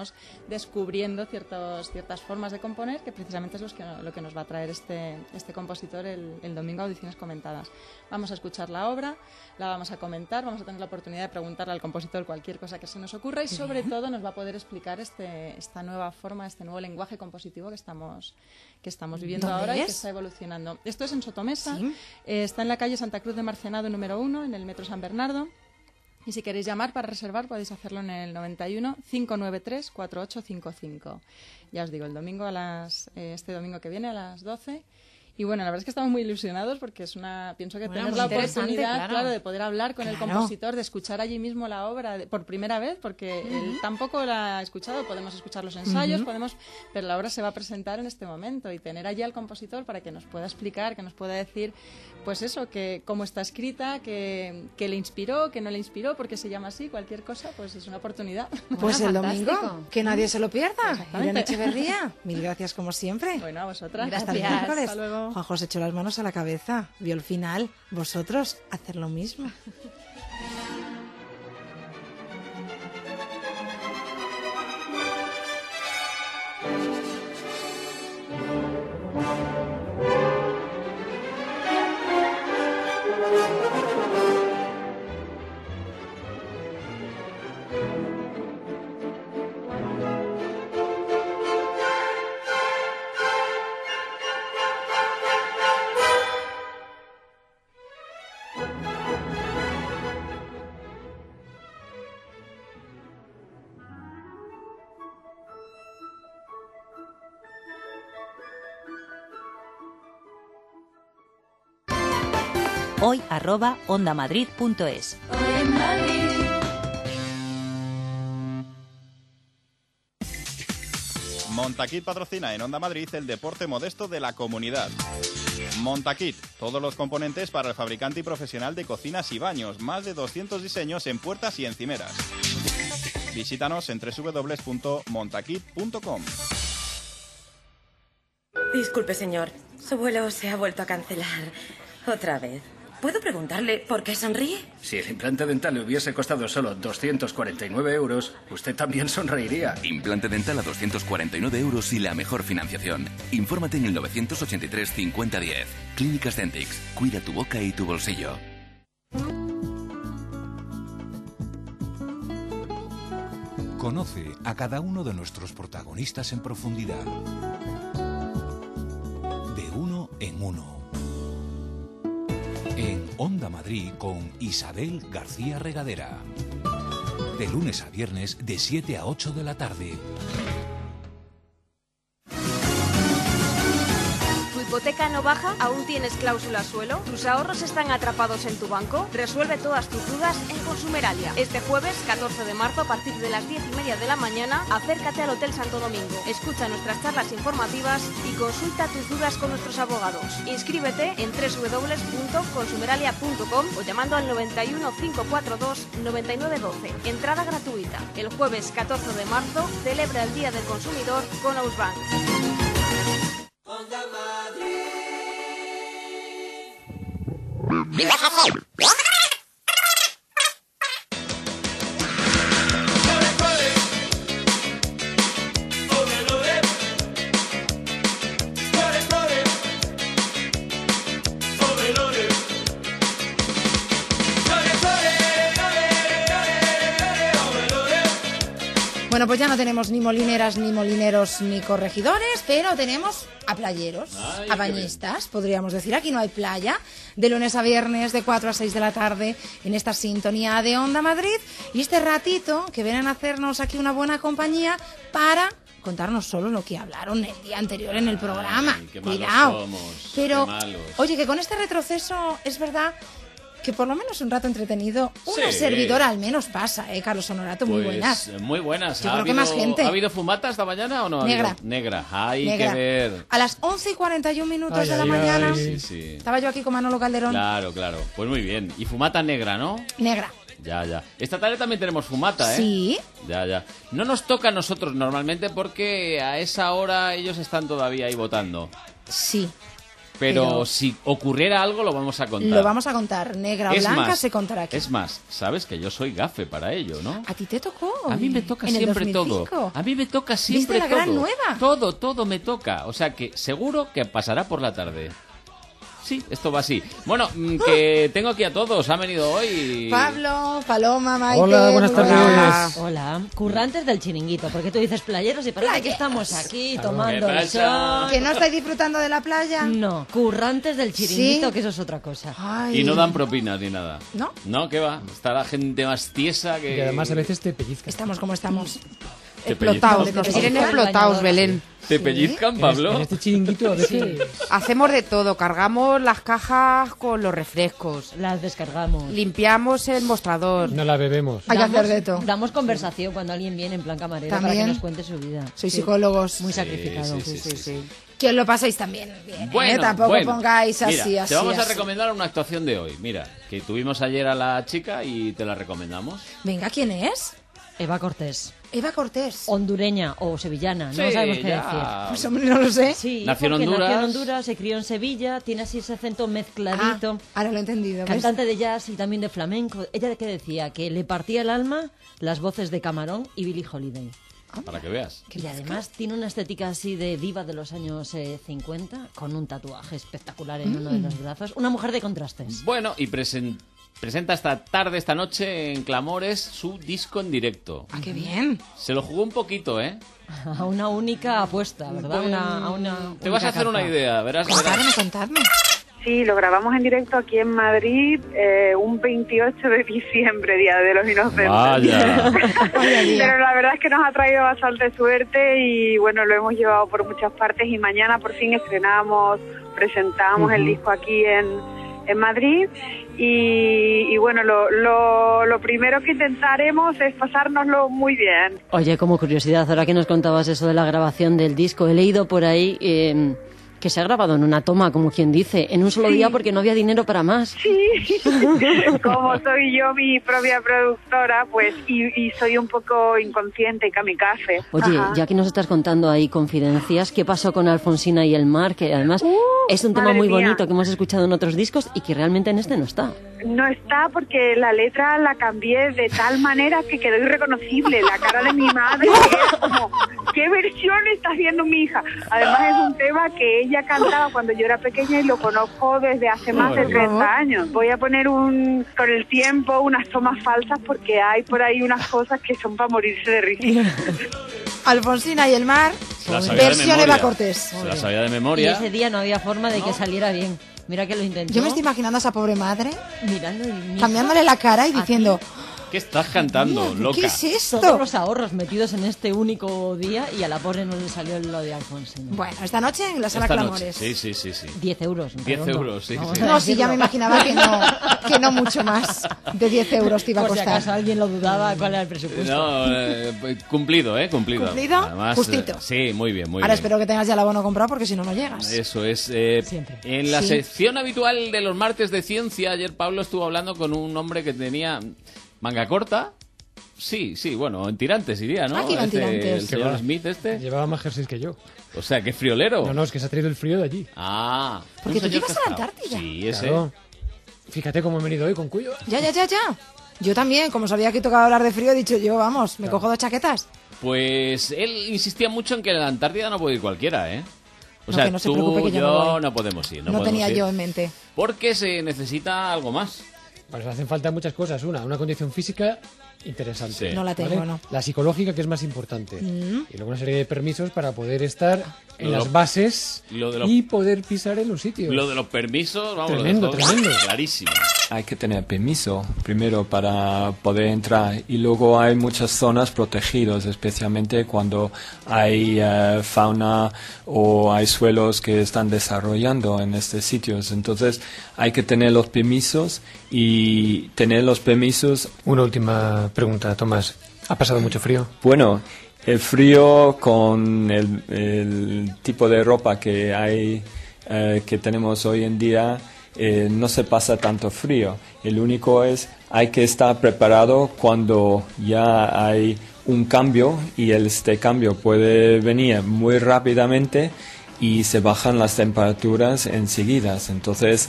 descubriendo ciertas formas de componer, que precisamente es lo que nos va a traer este compositor el domingo a Audiciones Comentadas. Vamos a escuchar la obra, la vamos a comentar, vamos a tener la oportunidad de preguntarle al compositor cualquier cosa que se nos ocurra y sobre todo nos va a poder explicar esta nueva forma, este nuevo lenguaje compositivo que estamos viviendo ahora y que está evolucionando. Esto es en Sotomesa, ¿sí? Está en la calle Santa Cruz de Marcenado número 1, en el Metro San Bernardo. Y si queréis llamar para reservar, podéis hacerlo en el 91 593 4855. Ya os digo, el domingo este domingo que viene a las 12. Y bueno, la verdad es que estamos muy ilusionados porque pienso que tener la oportunidad, claro, de poder hablar con el compositor, de escuchar allí mismo la obra por primera vez, porque él tampoco la ha escuchado, podemos escuchar los ensayos, pero la obra se va a presentar en este momento y tener allí al compositor para que nos pueda explicar, que nos pueda decir, pues eso, que cómo está escrita, que le inspiró, que no le inspiró, porque se llama así, cualquier cosa, pues es una oportunidad. Pues el domingo, que nadie se lo pierda. Irene Echeverría, mil gracias como siempre. Bueno, a vosotras. Hasta el miércoles. Hasta luego. Juanjo se echó las manos a la cabeza, vio el final. Vosotros, hacer lo mismo. hoy@ondamadrid.es. Montaquit patrocina en Onda Madrid el deporte modesto de la comunidad. Montaquit, todos los componentes para el fabricante y profesional de cocinas y baños, más de 200 diseños en puertas y encimeras. Visítanos en www.montaquit.com. Disculpe, señor, su vuelo se ha vuelto a cancelar otra vez. ¿Puedo preguntarle por qué sonríe? Si el implante dental le hubiese costado solo 249 euros, usted también sonreiría. Implante dental a 249 euros y la mejor financiación. Infórmate en el 983 5010. Clínicas Dentix. Cuida tu boca y tu bolsillo. Conoce a cada uno de nuestros protagonistas en profundidad. De uno en uno. En Onda Madrid con Isabel García Regadera. De lunes a viernes de 7 a 8 de la tarde. ¿Tu hipoteca no baja? ¿Aún tienes cláusula suelo? ¿Tus ahorros están atrapados en tu banco? Resuelve todas tus dudas en Consumeralia. Este jueves, 14 de marzo, a partir de las 10:30 de la mañana, acércate al Hotel Santo Domingo. Escucha nuestras charlas informativas y consulta tus dudas con nuestros abogados. Inscríbete en www.consumeralia.com o llamando al 91 542 9912. Entrada gratuita. El jueves 14 de marzo celebra el Día del Consumidor con Ausbank. Bueno, pues ya no tenemos ni molineras, ni molineros, ni corregidores, pero tenemos a playeros, a bañistas, podríamos decir. Aquí no hay playa, de lunes a viernes, de 4 a 6 de la tarde, en esta sintonía de Onda Madrid. Y este ratito que vienen a hacernos aquí una buena compañía para contarnos solo lo que hablaron el día anterior en el programa. Qué malos Cuidado. somos, Pero, qué malos. oye, que con este retroceso es verdad que por lo menos un rato entretenido, una Sí. servidora al menos pasa, Carlos Honorato, muy buenas. Muy buenas. Yo creo que más gente. ¿Ha habido fumata esta mañana o no? ha Negra. habido? Negra. Hay Negra. que ver. A las 11:41 Ay, de la ay, mañana, ay, sí. estaba yo aquí con Manolo Calderón. Claro. Pues muy bien. Y fumata negra, ¿no? Negra. Ya. Esta tarde también tenemos fumata, ¿eh? Sí. Ya. No nos toca a nosotros normalmente porque a esa hora ellos están todavía ahí votando. Sí. Pero si ocurriera algo lo vamos a contar. Lo vamos a contar. Negra o blanca se contará aquí. Es más, sabes que yo soy gafe para ello, ¿no? ¿A ti te tocó? A mí me toca ¿En el siempre 2005? todo. A mí me toca siempre ¿Viste la gran nueva? Todo me toca. O sea que seguro que pasará por la tarde. Sí, esto va así. Bueno, que tengo aquí a todos. Han venido hoy. Pablo, Paloma, Maite. Hola, buenas tardes. Hola, currantes del chiringuito, porque tú dices playeros y parece que estamos aquí tomando el sol. ¿Que no estáis disfrutando de la playa? No, currantes del chiringuito, ¿Sí? que eso es otra cosa. Ay. Y no dan propinas ni nada. ¿No? No, ¿qué va? Está la gente más tiesa que... Y además a veces te pellizcan. Estamos como estamos. Te Explotados, pellizcan. tienen explotados, Belén. ¿Te pellizcan, Pablo? En este chiringuito a veces... Hacemos de todo, cargamos las cajas con los refrescos. Las descargamos. Limpiamos el mostrador. No la bebemos. Hay que hacer de todo. Damos conversación cuando alguien viene en plan camarero para También. que nos cuente su vida. Sois psicólogos. Muy sacrificados. Sí. Que os lo pasáis también bien. Bueno, Tampoco bueno. pongáis así, Mira, así. te vamos a así. recomendar una actuación de hoy. Mira, que tuvimos ayer a la chica y te la recomendamos. Venga, ¿quién es? Eva Cortés. Eva Cortés. Hondureña o sevillana, no Sí, sabemos qué ya. decir. Pues hombre, no lo sé. Sí, Nació en porque Honduras. nació en Honduras, se crió en Sevilla, tiene así ese acento mezcladito. Ahora lo he entendido. ¿ves? Cantante de jazz y también de flamenco. Ella que decía que le partía el alma las voces de Camarón y Billie Holiday. Para que veas. Y además tiene una estética así de diva de los años 50, con un tatuaje espectacular en uno de los brazos. Una mujer de contrastes. Bueno, y presenta esta noche en Clamores su disco en directo. Ah, qué bien. Se lo jugó un poquito, ¿eh? A una única apuesta, ¿verdad? Te vas a hacer una idea, verás. Contadme. Sí, lo grabamos en directo aquí en Madrid un 28 de diciembre, Día de los Inocentes. Vaya. Pero la verdad es que nos ha traído bastante suerte y bueno, lo hemos llevado por muchas partes y mañana por fin presentamos el disco aquí en Madrid y bueno, lo primero que intentaremos es pasárnoslo muy bien. Oye, como curiosidad, ahora que nos contabas eso de la grabación del disco, he leído por ahí que se ha grabado en una toma, como quien dice, en un solo día porque no había dinero para más. Sí, como soy yo mi propia productora, pues, y soy un poco inconsciente y kamikaze. Oye, Ajá. ya que nos estás contando ahí confidencias, ¿qué pasó con Alfonsina y el mar? Que además es un tema madre muy mía. bonito que hemos escuchado en otros discos y que realmente en este no está. No está porque la letra la cambié de tal manera que quedó irreconocible. La cara de mi madre es como, ¿qué versión está haciendo mi hija? Además es un tema que ella cantaba cuando yo era pequeña y lo conozco desde hace más de 30 años. Voy a poner con el tiempo unas tomas falsas porque hay por ahí unas cosas que son para morirse de risa. Alfonsina y el mar, Se la sabía de versión memoria. Eva Cortés. Se la sabía de Y memoria. ese día no había forma de que saliera bien. Mira que lo intentó. Yo me estoy imaginando a esa pobre madre mirando cambiándole la cara y diciendo, ¿Qué estás cantando, loca? ¿qué es esto? Todos los ahorros metidos en este único día y a la pobre no le salió lo de Alfonsina. Bueno, esta noche en la sala Esta Clamores. noche. Sí. 10 euros. 10 redondo. euros, sí. Vamos sí. a No, sí, ya me decirlo. imaginaba que no mucho más de 10 euros te iba a Por si costar. acaso alguien lo dudaba, ¿cuál era el presupuesto? No, cumplido, cumplido. ¿Cumplido? Además, Justito. Sí, muy bien, muy Ahora bien. espero que tengas ya el abono comprado porque si no, no llegas. Eso es. Siempre. En la Sí. sección habitual de los martes de ciencia, ayer Pablo estuvo hablando con un hombre que tenía manga corta. Sí, bueno, en tirantes iría, ¿no? Ah, que iba en tirantes. El señor Smith Llevaba más jerseys que yo. O sea, qué friolero. No, es que se ha traído el frío de allí. Ah. Porque un tú señor llegas a la cascado. Antártida. Sí, ese. Claro. Fíjate cómo he venido hoy con cuello. Ya. Yo también, como sabía que tocaba hablar de frío, he dicho yo, vamos, me cojo 2 chaquetas. Pues él insistía mucho en que en la Antártida no puede ir cualquiera, ¿eh? O No, sea, que no se tú, preocupe que yo no voy. no podemos ir. No podemos tenía ir. yo en mente. Porque se necesita algo más. Pues hacen falta muchas cosas. Una condición física interesante. Sí. No la tengo, ¿no? La psicológica, que es más importante. Mm. Y luego una serie de permisos para poder estar en Lo- las bases lo de lo- y poder pisar en los sitios. Lo de los permisos, vamos, Tremendo, lo dejo tremendo. clarísimo. Hay que tener permiso primero para poder entrar y luego hay muchas zonas protegidas, especialmente cuando hay fauna o hay suelos que están desarrollando en estos sitios. Entonces hay que tener los permisos y tener los permisos. Una última pregunta, Tomás. ¿Ha pasado mucho frío? Bueno, el frío con el tipo de ropa que hay, que tenemos hoy en día, no se pasa tanto frío. El único es, hay que estar preparado cuando ya hay un cambio y este cambio puede venir muy rápidamente y se bajan las temperaturas enseguida. Entonces,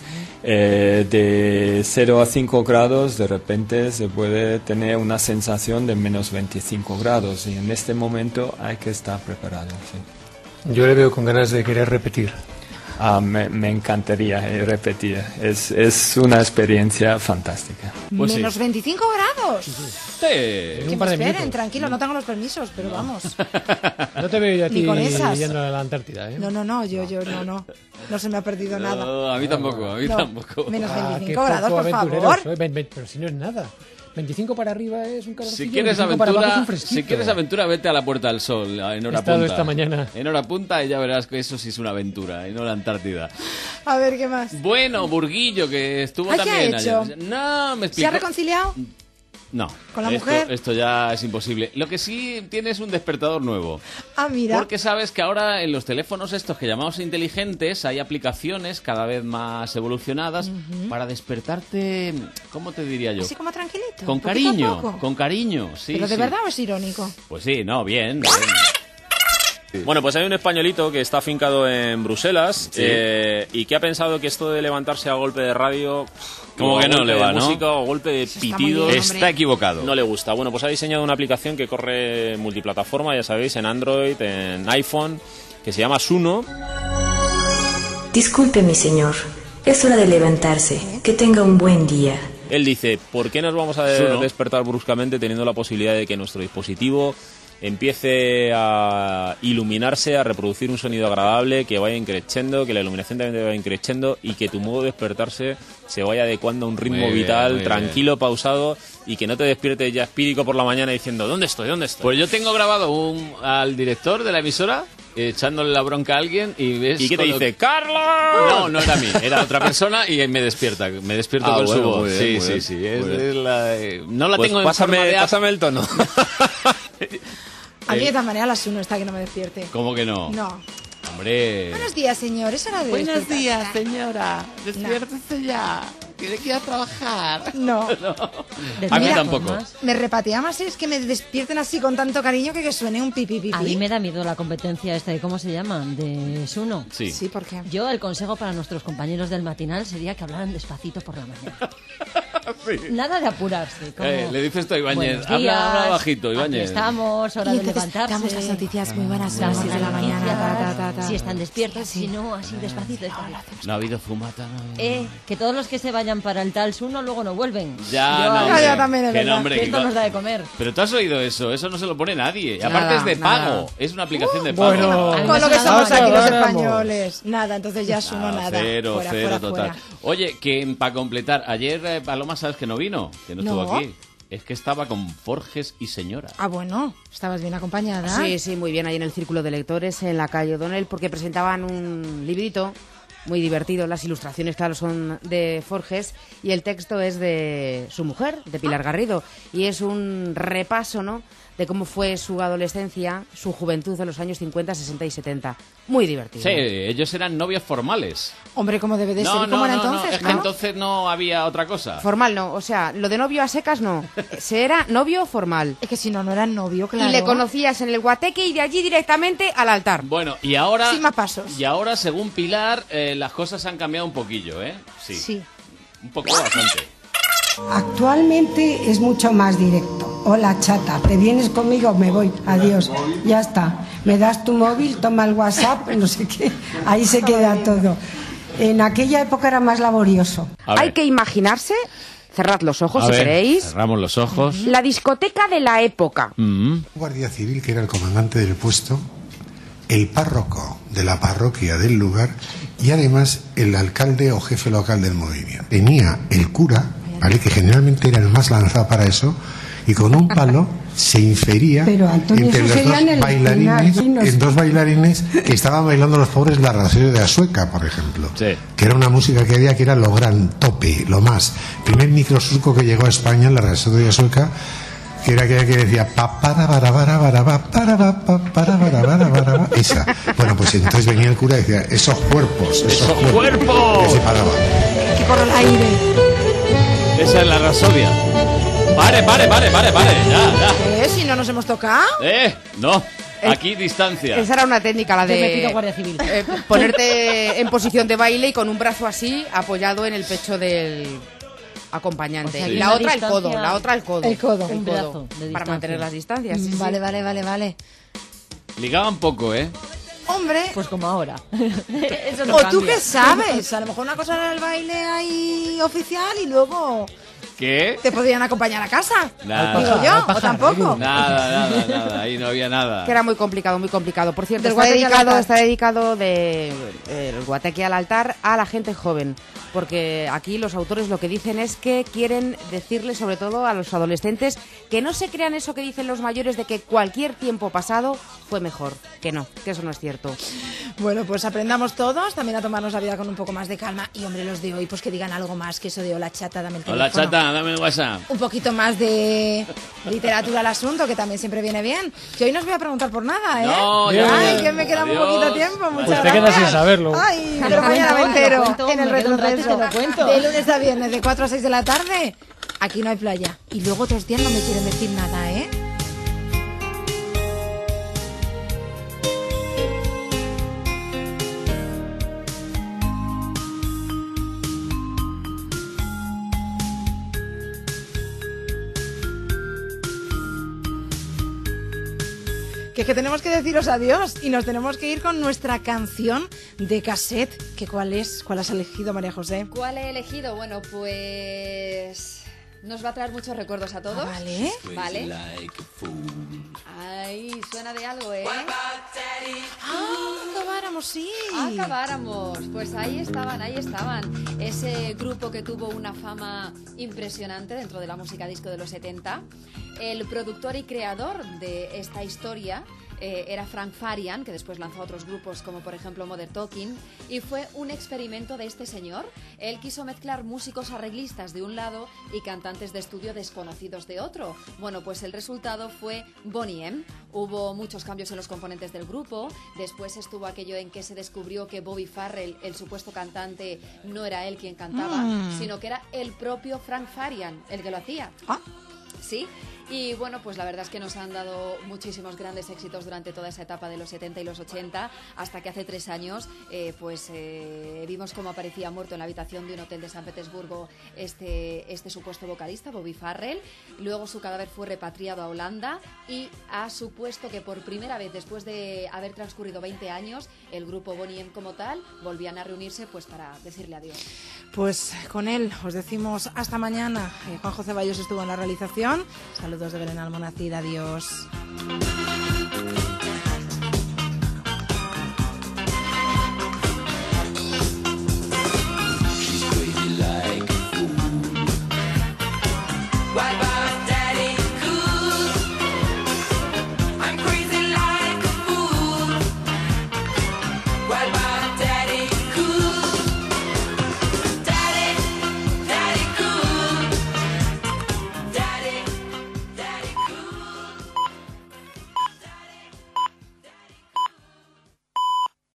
de 0 a 5 grados, de repente se puede tener una sensación de menos 25 grados, y en este momento hay que estar preparado. Sí. Yo le veo con ganas de querer repetir. Me encantaría repetir. Es una experiencia fantástica. Pues menos 25 grados. Sí. Que me esperen, tranquilo, no tengo los permisos, pero vamos. No te veo yo a ti Ni con esas. yendo a la Antártida, ¿eh? No, yo no. No se me ha perdido nada. No, a mí tampoco, tampoco. Menos 25 qué grados, poco por favor. aventureros soy. Pero si no es nada. 25 para arriba es un calorcillo. Si quieres 25 para abajo es un aventura, fresquito. si quieres aventura, vete a la Puerta del Sol en hora He estado punta. esta mañana. En hora punta y ya verás que eso sí es una aventura, y no la Antártida. A ver, ¿qué más? Bueno, Burguillo, que estuvo ¿Qué ha también hecho? ayer. No, me ¿Se explicó. ha reconciliado? No. ¿Con la mujer? Esto ya es imposible. Lo que sí tiene es un despertador nuevo. Ah, mira. Porque sabes que ahora en los teléfonos estos que llamamos inteligentes hay aplicaciones cada vez más evolucionadas para despertarte, ¿cómo te diría yo? Así como tranquilito. Con poquito a cariño, poco. con cariño, sí. ¿Pero de sí. verdad o es irónico? Pues sí, no, bien. Bueno, pues hay un españolito que está afincado en Bruselas Sí. y que ha pensado que esto de levantarse a golpe de radio... Como o que a no golpe le va, de ¿no? música o golpe de pitidos... Está equivocado. No le gusta. Bueno, pues ha diseñado una aplicación que corre multiplataforma, ya sabéis, en Android, en iPhone, que se llama Suno. Disculpe, mi señor. Es hora de levantarse. Que tenga un buen día. Él dice, ¿por qué nos vamos a Suno. despertar bruscamente teniendo la posibilidad de que nuestro dispositivo empiece a iluminarse, a reproducir un sonido agradable, que vaya increciendo, que la iluminación también vaya increciendo y que tu modo de despertarse se vaya adecuando a un ritmo Muy bien, vital, muy tranquilo, pausado, y que no te despiertes ya espírico por la mañana diciendo ¿dónde estoy? ¿Dónde estoy? Pues yo tengo grabado al director de la emisora echándole la bronca a alguien y ves... ¿Y qué te cuando- dice? ¡Carlos! No, no era mí, era otra persona y me despierto Ah, con su bueno, voz. muy bien, Sí, muy sí, bien, sí. muy Es bien. no la Pues tengo en forma de app. pásame el tono. A mí de todas maneras las 1 está que no me despierte. ¿Cómo que no? No. Hombre... Buenos días, señor. Es hora de Buenos despertar. días, señora. Despiértese ya. Tiene que ir a trabajar. No. A mí Mira, tampoco. Me repatea más es que me despierten así con tanto cariño que suene un pipi pipi. A mí me da miedo la competencia esta de cómo se llama, de Suno. Sí. Sí, ¿por qué? Yo el consejo para nuestros compañeros del matinal sería que hablaran despacito por la mañana. Nada de apurarse. Como, Le dices tú a Ibáñez, "Buenos días, habla bajito, aquí Ibáñez. estamos, hora Y de entonces levantarse. damos las noticias muy buenas a las las 6 de la mañana. noticias, si están despiertos, si no, así despacito. No ha habido fumata, no. Que todos los que se vayan para el tal Suno luego no vuelven. Ya, Yo, no, ay, hombre. ya también es Que verdad. no, hombre, que que esto co- nos da de comer. Pero tú has oído eso no se lo pone nadie. Nada, Aparte es de nada. pago, es una aplicación de pago. Bueno, Con lo que Ahora somos aquí los vamos. españoles. Nada, entonces ya sumo nada. Cero, Fuera, cero fuera, total. fuera. Oye, que para completar, ayer Paloma, ¿sabes que no vino? Que no No. estuvo aquí. Es que estaba con Forges y Señora. Ah, bueno, estabas bien acompañada. Sí, sí, muy bien, ahí en el Círculo de Lectores, en la calle O'Donnell, porque presentaban un librito muy divertido. Las ilustraciones, claro, son de Forges y el texto es de su mujer, de Pilar Garrido. Y es un repaso, ¿no?, de cómo fue su adolescencia, su juventud en los años 50, 60 y 70. Muy divertido. Sí, ellos eran novios formales. Hombre, como debe de ser. No, ¿Y cómo no, era no, entonces? no, es que ¿no? entonces no había otra cosa. Formal no, o sea, lo de novio a secas no. Se era novio formal. Es que si no, no eran novio, claro. Y le conocías en el guateque y de allí directamente al altar. Bueno, y ahora... Sin más pasos. Y ahora, según Pilar, las cosas han cambiado un poquillo, ¿eh? Sí. Un poco bastante. Actualmente es mucho más directo. Hola chata, ¿te vienes conmigo? Me voy. Adiós. Ya está. Me das tu móvil, toma el WhatsApp, no sé qué. Ahí se queda todo. En aquella época era más laborioso. Hay que imaginarse, cerrad los ojos A si ver, queréis, cerramos los ojos. la discoteca de la época. Un guardia civil que era el comandante del puesto, el párroco de la parroquia del lugar y además el alcalde o jefe local del movimiento. Tenía el cura, ¿vale?, que generalmente era el más lanzado para eso, y con un palo se infería Pero, Antonio, entre eso los sería en el bailarines, escenario, en dos bailarines que estaban bailando los pobres la Rasero de Asueca, por ejemplo, que era una música que había que era lo gran, tope, lo más. Primer microsurco que llegó a España en la Rasero de Asueca, que era aquella que decía pa para para para para para para para para para esa. Bueno, pues entonces venía el cura y decía esos cuerpos, que se paraba. Que corre el aire. Esa es la Rasodia. Pare, ya. Si no nos hemos tocado. No. Aquí distancia. Esa era una técnica, la Yo me de pido Guardia Civil. ponerte en posición de baile y con un brazo así apoyado en el pecho del acompañante. O sea, y que la una otra distancia- el codo, la otra el codo. El codo. El Un codo, brazo de para distancia. mantener las distancias. sí, sí. Vale. Ligaban poco, ¿eh? Hombre. Pues como ahora. Eso no O tú cambia. qué sabes, a lo mejor una cosa era el baile ahí oficial y luego ¿Qué? te podían acompañar a casa. Nada. Digo yo, o tampoco. Nada, ahí no había nada. Que era muy complicado, muy complicado. Por cierto, Del está guateque al dedicado, altar. está dedicado el guateque al altar a la gente joven. Porque aquí los autores lo que dicen es que quieren decirle, sobre todo a los adolescentes, que no se crean eso que dicen los mayores de que cualquier tiempo pasado fue mejor. Que no, que eso no es cierto. Bueno, pues aprendamos todos también a tomarnos la vida con un poco más de calma. Y hombre, los de hoy, pues que digan algo más que eso de hola chata, dame el teléfono. Hola, chata, dame el WhatsApp. Un poquito más de literatura al asunto, que también siempre viene bien. Que hoy no os voy a preguntar por nada, ¿eh? No, Ay, ya. que me queda muy Adiós. poquito tiempo. Muchas Pues te gracias. quedas sin saberlo. Ay, Te pero lo mañana me cuento, entero te lo cuento, en el me quedo un rato y retroceso. te lo cuento. De lunes a viernes, de 4 a 6 de la tarde, aquí no hay playa. Y luego otros días no me quieren decir nada, ¿eh? Que es que tenemos que deciros adiós y nos tenemos que ir con nuestra canción de cassette. Que ¿cuál es? ¿Cuál has elegido, María José? ¿Cuál he elegido? Bueno, pues nos va a traer muchos recuerdos a todos. Vale. Vale. Ay, suena de algo, ¿eh? Acabáramos, sí. Acabáramos. Pues ahí estaban. Ese grupo que tuvo una fama impresionante dentro de la música disco de los 70. El productor y creador de esta historia era Frank Farian, que después lanzó otros grupos como por ejemplo Modern Talking, y fue un experimento de este señor. Él quiso mezclar músicos arreglistas de un lado y cantantes de estudio desconocidos de otro. Bueno, pues el resultado fue Boney M. Hubo muchos cambios en los componentes del grupo. Después estuvo aquello en que se descubrió que Bobby Farrell, el supuesto cantante, no era él quien cantaba, sino que era el propio Frank Farian el que lo hacía. Sí. Y bueno, pues la verdad es que nos han dado muchísimos grandes éxitos durante toda esa etapa de los 70 y los 80, hasta que hace 3 años vimos cómo aparecía muerto en la habitación de un hotel de San Petersburgo este supuesto vocalista, Bobby Farrell. Luego su cadáver fue repatriado a Holanda y ha supuesto que por primera vez, después de haber transcurrido 20 años, el grupo Boney M como tal volvían a reunirse pues para decirle adiós. Pues con él os decimos hasta mañana. Juanjo Ceballos estuvo en la realización. Saludos de Belén Almonacid, adiós. She's crazy like a fool. Why